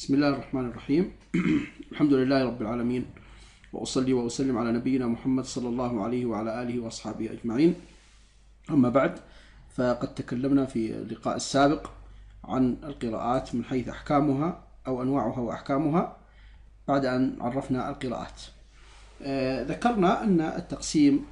بسم الله الرحمن الرحيم. الحمد لله رب العالمين، وأصلي وأسلم على نبينا محمد صلى الله عليه وعلى آله وأصحابه أجمعين. أما بعد، فقد تكلمنا في اللقاء السابق عن القراءات من حيث أحكامها أو أنواعها وأحكامها بعد أن عرفنا القراءات. ذكرنا أن التقسيم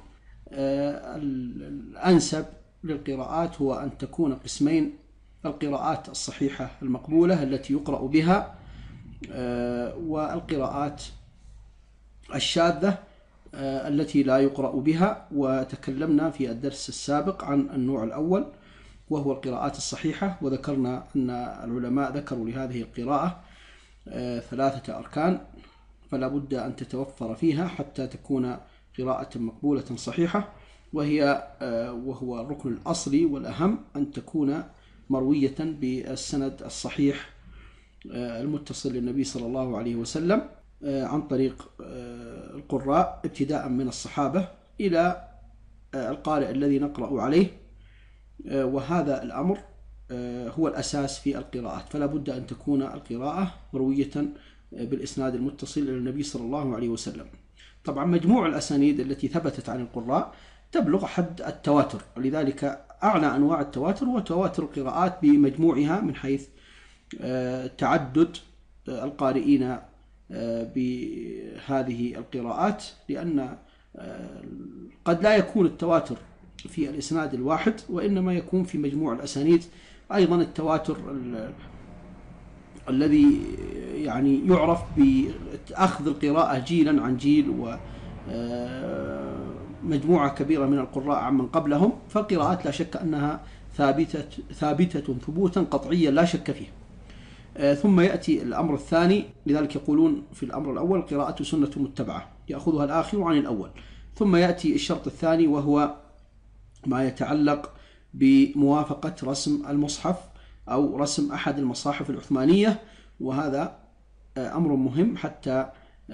الأنسب للقراءات هو أن تكون قسمين: القراءات الصحيحة المقبولة التي يقرأ بها، والقراءات الشاذة التي لا يقرأ بها. وتكلمنا في الدرس السابق عن النوع الأول وهو القراءات الصحيحة، وذكرنا أن العلماء ذكروا لهذه القراءة 3 أركان فلا بد أن تتوفر فيها حتى تكون قراءة مقبولة صحيحة، وهو الركن الأصلي والأهم أن تكون مروية بالسند الصحيح المتصل للنبي صلى الله عليه وسلم عن طريق القراء ابتداء من الصحابة إلى القارئ الذي نقرأ عليه. وهذا الأمر هو الأساس في القراءات، فلا بد أن تكون القراءة مروية بالإسناد المتصل إلى النبي صلى الله عليه وسلم. طبعا مجموع الأسانيد التي ثبتت عن القراء تبلغ حد التواتر، ولذلك أعلى أنواع التواتر هو تواتر القراءات بمجموعها من حيث تعدد القارئين بهذه القراءات، لأن قد لا يكون التواتر في الإسناد الواحد، وإنما يكون في مجموع الأسانيد. أيضا التواتر الذي يعني يعرف بأخذ القراءة جيلا عن جيل ومجموعة كبيرة من القراء عمن قبلهم، فالقراءات لا شك أنها ثابتة ثبوتا قطعيا لا شك فيه. ثم يأتي الأمر الثاني، لذلك يقولون في الأمر الأول القراءة سنة متبعة يأخذها الآخر عن الأول. ثم يأتي الشرط الثاني وهو ما يتعلق بموافقة رسم المصحف أو رسم أحد المصاحف العثمانية، وهذا أمر مهم حتى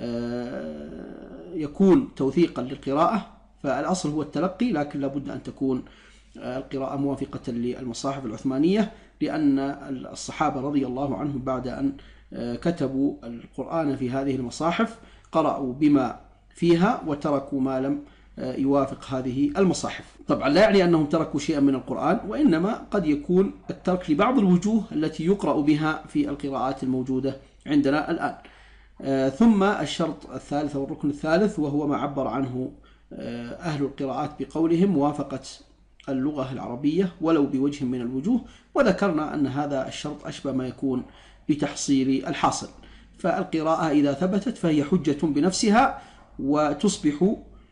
يكون توثيقا للقراءة. فالأصل هو التلقي، لكن لابد أن تكون القراءة موافقة للمصاحف العثمانية، لأن الصحابة رضي الله عنهم بعد أن كتبوا القرآن في هذه المصاحف قرأوا بما فيها وتركوا ما لم يوافق هذه المصاحف. طبعا لا يعني أنهم تركوا شيئا من القرآن، وإنما قد يكون الترك لبعض الوجوه التي يقرأ بها في القراءات الموجودة عندنا الآن. ثم الشرط الثالث والركن الثالث وهو ما عبر عنه أهل القراءات بقولهم موافقة اللغة العربية ولو بوجه من الوجوه، وذكرنا أن هذا الشرط أشبه ما يكون بتحصيل الحاصل. فالقراءة إذا ثبتت فهي حجة بنفسها وتصبح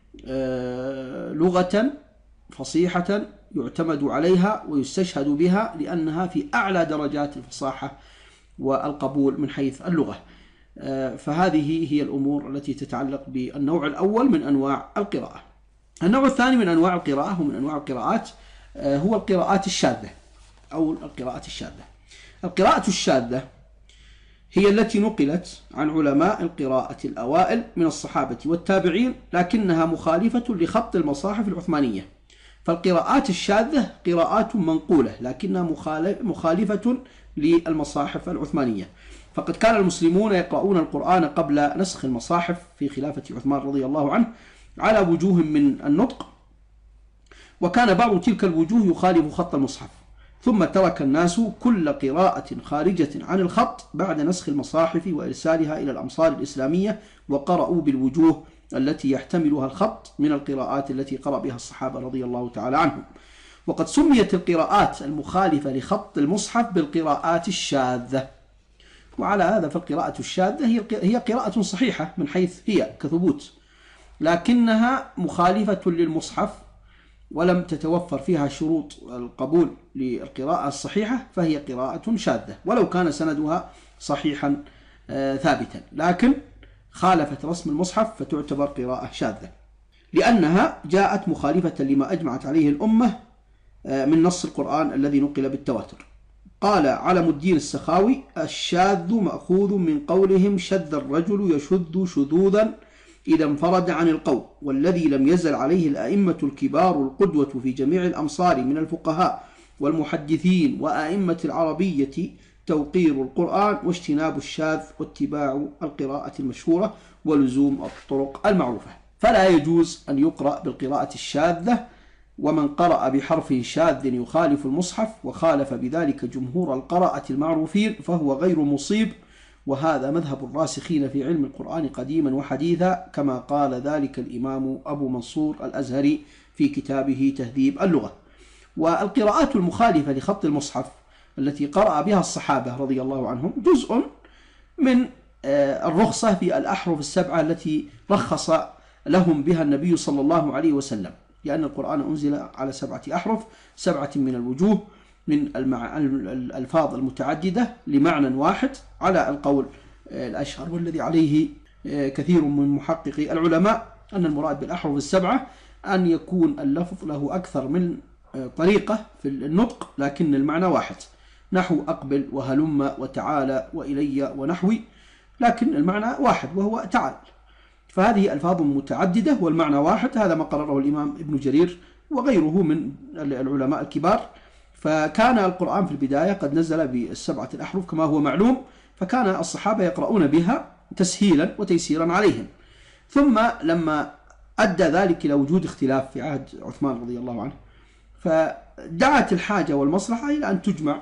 لغة فصيحة يعتمد عليها ويستشهد بها، لأنها في أعلى درجات الفصاحة والقبول من حيث اللغة. فهذه هي الأمور التي تتعلق بالنوع الأول من أنواع القراءة. النوع الثاني من أنواع القراءة ومن أنواع القراءات هو القراءات الشاذة أو القراءات الشاذة. القراءة الشاذة هي التي نقلت عن علماء القراءة الأوائل من الصحابة والتابعين، لكنها مخالفة لخط المصاحف العثمانية. فالقراءات الشاذة قراءات منقولة لكنها مخالفة للمصاحف العثمانية. فقد كان المسلمون يقرؤون القرآن قبل نسخ المصاحف في خلافة عثمان رضي الله عنه على وجوه من النطق، وكان بعض تلك الوجوه يخالف خط المصحف. ثم ترك الناس كل قراءة خارجة عن الخط بعد نسخ المصاحف وإرسالها إلى الأمصار الإسلامية، وقرأوا بالوجوه التي يحتملها الخط من القراءات التي قرأ بها الصحابة رضي الله تعالى عنهم. وقد سميت القراءات المخالفة لخط المصحف بالقراءات الشاذة. وعلى هذا فالقراءة الشاذة هي قراءة صحيحة من حيث هي كثبوت، لكنها مخالفة للمصحف ولم تتوفر فيها شروط القبول للقراءة الصحيحة، فهي قراءة شاذة ولو كان سندها صحيحا ثابتا، لكن خالفت رسم المصحف فتعتبر قراءة شاذة لأنها جاءت مخالفة لما أجمعت عليه الأمة من نص القرآن الذي نقل بالتواتر. قال علم الدين السخاوي: الشاذ مأخوذ من قولهم شذ الرجل يشذ شذوذا إذا انفرد عن القول، والذي لم يزل عليه الأئمة الكبار القدوة في جميع الأمصار من الفقهاء والمحدثين وأئمة العربية توقير القرآن واجتناب الشاذ واتباع القراءة المشهورة ولزوم الطرق المعروفة. فلا يجوز أن يقرأ بالقراءة الشاذة، ومن قرأ بحرف شاذ يخالف المصحف وخالف بذلك جمهور القراءة المعروفين فهو غير مصيب، وهذا مذهب الراسخين في علم القرآن قديما وحديثا، كما قال ذلك الإمام أبو منصور الأزهري في كتابه تهذيب اللغة. والقراءات المخالفة لخط المصحف التي قرأ بها الصحابة رضي الله عنهم جزء من الرخصة في الأحرف السبعة التي رخص لهم بها النبي صلى الله عليه وسلم، لأن القرآن أنزل على 7 أحرف، 7 من الوجوه من الألفاظ المتعددة لمعنى واحد على القول الأشهر، والذي عليه كثير من محققي العلماء أن المراد بالأحرف السبعة أن يكون اللفظ له أكثر من طريقة في النطق لكن المعنى واحد، نحو أقبل وهلم وتعالى وإلي ونحوي، لكن المعنى واحد وهو تعال. فهذه ألفاظ متعددة والمعنى واحد، هذا ما قرره الإمام ابن جرير وغيره من العلماء الكبار. فكان القرآن في البداية قد نزل ب7 الأحرف كما هو معلوم، فكان الصحابة يقرؤون بها تسهيلا وتيسيرا عليهم. ثم لما أدى ذلك إلى وجود اختلاف في عهد عثمان رضي الله عنه، فدعت الحاجة والمصلحة إلى أن تجمع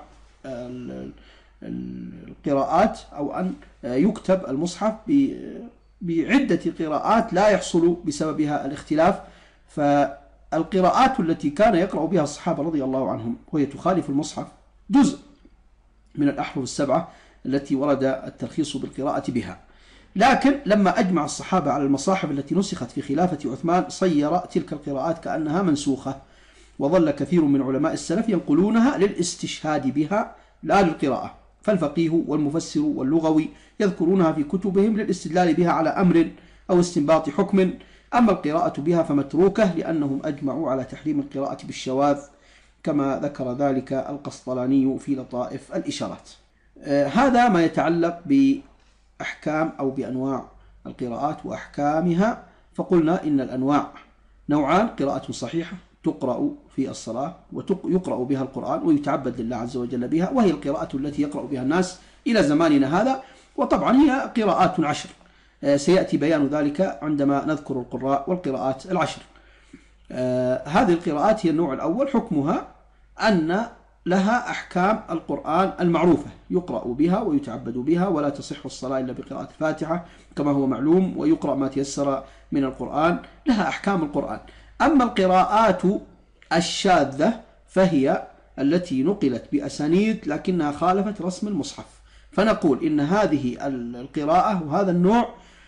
القراءات أو أن يكتب المصحف بعدة قراءات لا يحصل بسببها الاختلاف. فالقراءات التي كان يقرأ بها الصحابة رضي الله عنهم وهي تخالف المصحف جزء من الأحرف السبعة التي ورد الترخيص بالقراءة بها، لكن لما أجمع الصحابة على المصاحف التي نسخت في خلافة عثمان صير تلك القراءات كأنها منسوخة، وظل كثير من علماء السلف ينقلونها للاستشهاد بها لا للقراءة. فالفقيه والمفسر واللغوي يذكرونها في كتبهم للاستدلال بها على أمر أو استنباط حكم، أما القراءة بها فمتروكة لأنهم أجمعوا على تحريم القراءة بالشواذ، كما ذكر ذلك القسطلاني في لطائف الإشارات. هذا ما يتعلق بأحكام أو بأنواع القراءات وأحكامها. فقلنا إن الأنواع نوعان: قراءة صحيحة تقرأ في الصلاة ويقرأ بها القرآن ويتعبد لله عز وجل بها، وهي القراءة التي يقرأ بها الناس إلى زماننا هذا، وطبعا هي قراءات 10 سيأتي بيان ذلك عندما نذكر القراء والقراءات 10. هذه القراءات هي النوع الأول، حكمها أن لها أحكام القرآن المعروفة، يقرأ بها ويتعبد بها، ولا تصح الصلاة إلا بقراءة الفاتحة كما هو معلوم، ويقرأ ما تيسر من القرآن، لها أحكام القرآن. أما القراءات الشاذة فهي التي نقلت بأسانيد لكنها خالفت رسم المصحف، فنقول إن هذه القراءة وهذا النوع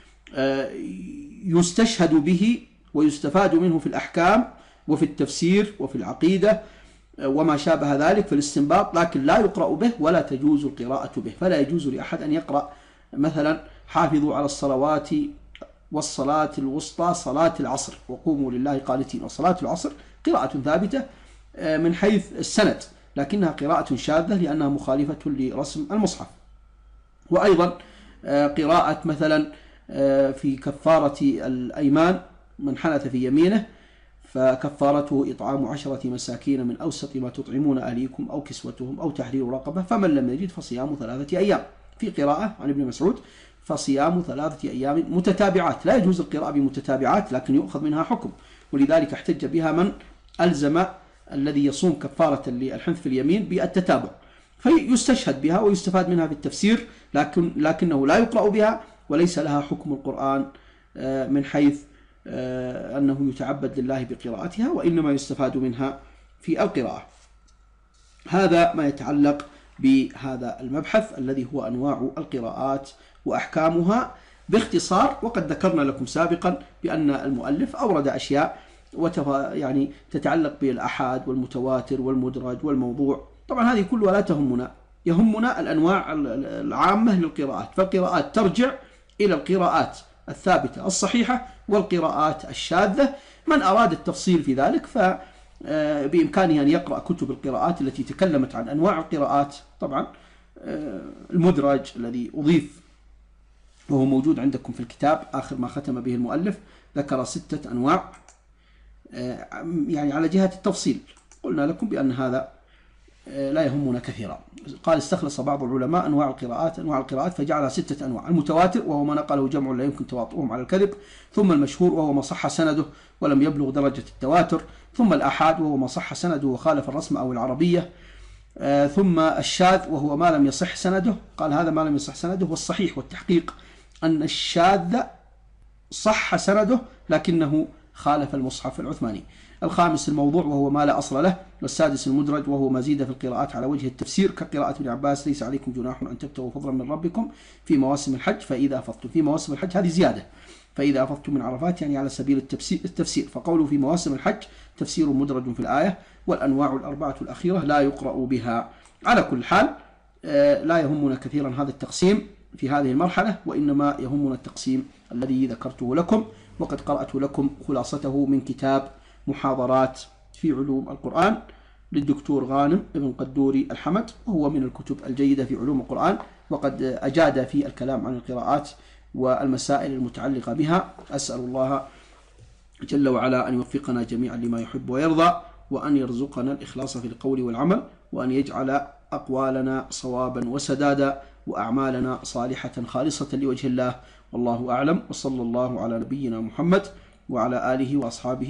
يستشهد به ويستفاد منه في الأحكام وفي التفسير وفي العقيدة وما شابه ذلك في الاستنباط، لكن لا يقرأ به ولا تجوز القراءة به. فلا يجوز لأحد أن يقرأ مثلا حافظوا على الصلوات والصلاة الوسطى صلاة العصر وقوموا لله قانتين، وصلاة العصر قراءة ثابتة من حيث السند، لكنها قراءة شاذة لأنها مخالفة لرسم المصحف. وأيضا قراءة مثلا في كفارة الأيمان، من حنث في يمينه فكفارته إطعام 10 مساكين من أوسط ما تطعمون أهليكم أو كسوتهم أو تحرير رقبة فمن لم يجد فصيام 3 أيام. في قراءة عن ابن مسعود فصيام 3 أيام متتابعات. لا يجوز القراءة بمتتابعات لكن يؤخذ منها حكم، ولذلك احتج بها من ألزم الذي يصوم كفارة للحنث في اليمين بالتتابع، فيستشهد بها ويستفاد منها في التفسير، لكنه لا يقرأ بها وليس لها حكم القرآن من حيث أنه يتعبد لله بقراءتها، وإنما يستفاد منها في القراءة. هذا ما يتعلق بهذا المبحث الذي هو أنواع القراءات وأحكامها باختصار. وقد ذكرنا لكم سابقا بأن المؤلف أورد أشياء يعني تتعلق بالأحاد والمتواتر والمدرج والموضوع، طبعا هذه كلها لا تهمنا، يهمنا الأنواع العامة للقراءات. فالقراءات ترجع إلى القراءات الثابتة الصحيحة والقراءات الشاذة. من أراد التفصيل في ذلك فبإمكانه أن يقرأ كتب القراءات التي تكلمت عن أنواع القراءات. طبعا المدرج الذي أضيف وهو موجود عندكم في الكتاب آخر ما ختم به المؤلف ذكر 6 أنواع، يعني على جهة التفصيل قلنا لكم بأن هذا لا يهمنا كثيرا. قال استخلص بعض العلماء أنواع القراءات فجعلها 6 أنواع: المتواتر وهو ما نقله جمع لا يمكن تواطؤهم على الكذب، ثم المشهور وهو ما صح سنده ولم يبلغ درجة التواتر، ثم الآحاد وهو ما صح سنده وخالف الرسم أو العربية، ثم الشاذ وهو ما لم يصح سنده. قال هذا ما لم يصح سنده، والصحيح والتحقيق أن الشاذ صح سنده لكنه خالف المصحف العثماني. الخامس الموضوع وهو ما لا أصل له. والسادس المدرج وهو ما زيد في القراءات على وجه التفسير كقراءة ابن عباس: ليس عليكم جناح أن تبتغوا فضلا من ربكم في مواسم الحج فإذا أفضتم. في مواسم الحج هذه زيادة، فإذا أفضتم من عرفات يعني على سبيل التفسير، فقوله في مواسم الحج تفسير مدرج في الآية. والأنواع الأربعة الأخيرة لا يقرأ بها. على كل حال لا يهمنا كثيرا هذا التقسيم في هذه المرحلة، وإنما يهمنا التقسيم الذي ذكرته لكم، وقد قرأت لكم خلاصته من كتاب محاضرات في علوم القرآن للدكتور غانم بن قدوري الحمد، وهو من الكتب الجيدة في علوم القرآن، وقد أجاد في الكلام عن القراءات والمسائل المتعلقة بها. أسأل الله جل وعلا أن يوفقنا جميعا لما يحب ويرضى، وأن يرزقنا الإخلاص في القول والعمل، وأن يجعل أقوالنا صوابا وسدادا، وأعمالنا صالحة خالصة لوجه الله. والله أعلم، وصلى الله على نبينا محمد وعلى آله وأصحابه